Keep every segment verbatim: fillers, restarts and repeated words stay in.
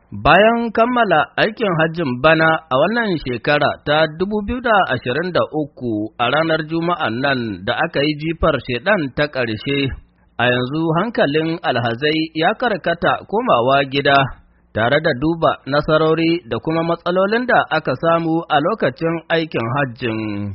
Bayan kammala aikin hajjin bana a wannan shekara ta dubu biyu da ashirin da uku a ranar Juma'an nan da aka yi jifar shedan ta ƙarshe, a yanzu hankalin alhazai ya karkata komawa gida tare da duba nasarori da kuma matsalolin da aka samu a lokacin aikin hajjin.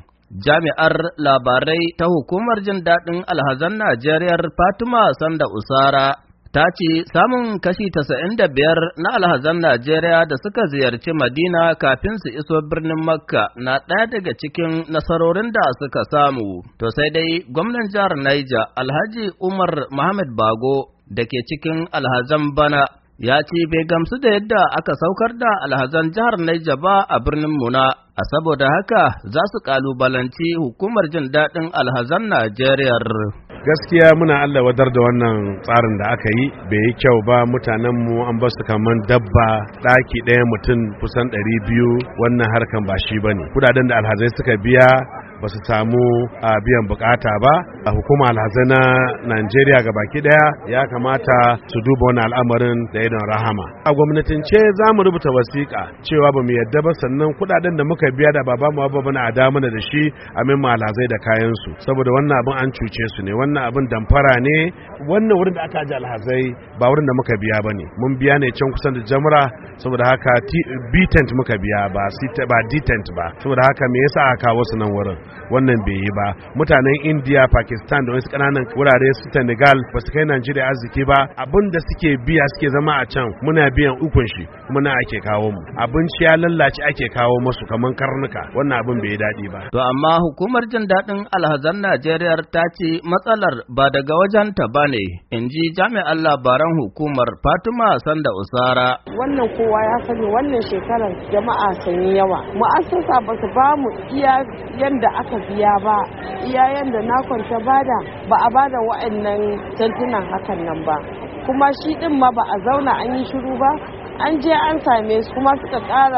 Jami'ar labarai ta Hukumar Jin Daɗin Alhazan Najeriya Fatima Sanda Usara ta ce samun kashi tasa'in da biyar na alhazan Najeriya da suka ziyarci Madina kafin su iso birnin Makka na ɗaya daga cikin nasarorin da suka samu. To sai dai gwamnan jihar Niger Alhaji Umar Muhammad Bago da ke cikin alhazan bana ya ce bai gamsu da yadda aka saukar da alhazan jihar Niger ba a birnin Muna, a saboda haka za su kalubalanci hukumar jin daɗin alhazan Najeriya. Gaskiya muna Allah wadar da wannan tsarin da aka yi bai yi kyau ba. Mutanenmu an basu kaman dabba, ɗaki ɗaya mutum kusan ɗari biyu, wannan harkan ba shi bane. Kudaden da alhazai suka biya ba su samu a biyan bukata ba. A hukumar alhazai na Najeriya baki daya ya kamata su duba wani al'amarin da idon rahama. A gwamnatince za mu rubuta wasiƙa cewa ba mu yadda ba, sannan kudaden da muka biya da baba mu ba bana a damuna da shi a min alhazai da kayansu, saboda wannan abin an cuce su ne, wannan abin damfara ne. Wannan wurin da aka ji alhazai ba wurin da muka biya ba ne, mun biya ne can kusan da jamra, saboda haka b-tent muka biya ba ba d-tent ba, saboda haka me yasa aka kawo su nan wurin? Wannan bai yi ba. Mutanen India, Pakistan da wasu kananan wurare su Senegal ba su kai Najeriya arziki ba. Abin da suke biya suke zama a can muna biyan ukun shi kuma na ake kawo mu. Abinci ya lallace ake kawo musu kaman karnuka. Wannan abin bai yi daɗi ba. To amma hukumar jin daɗin alhazan Najeriya ta ce matsalar ba daga wajenta ba ne, in ji jami'an labaran hukumar Fatima Sanda Usara. Wannan kowa ya sani wannan shekarar jama'a sun yi yawa. Mu'assasa ba su ba mu iya yanda aka biya ba, iyayen da na kwanta bada ba a bada wa'annan tantunan hakan nan ba, kuma shi din ma ba a zauna an yi shiru ba, an je an same su kuma suka ƙara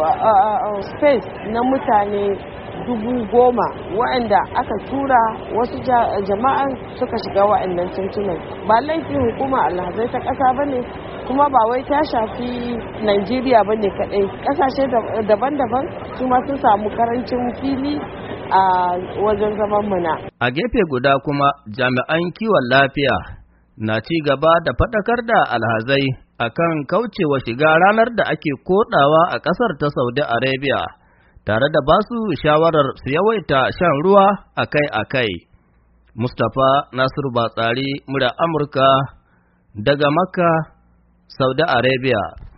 space na mutane dubu goma wa'anda aka tura wasu jama'an suka shiga wa'annan tantunan. Ba laifin hukuma alhazai ta ƙasa ba ne, kuma ba wai ta shafi Najeriya ba ne kaɗai, ƙasashe daban-daban su ma sun samu karancin fili a wajen zaman muna. A gefe guda kuma jami'an kiwon lafiya na ci gaba da faɗakar da alhazai akan kaucewa shiga ranar da ake koɗawa a ƙasar ta Saudi Arabia, tare da basu shawarar su yawaita shan ruwa akai-akai. Mustapha Nasiru Batsari, murya Amurka daga Makka, Saudi Arabia.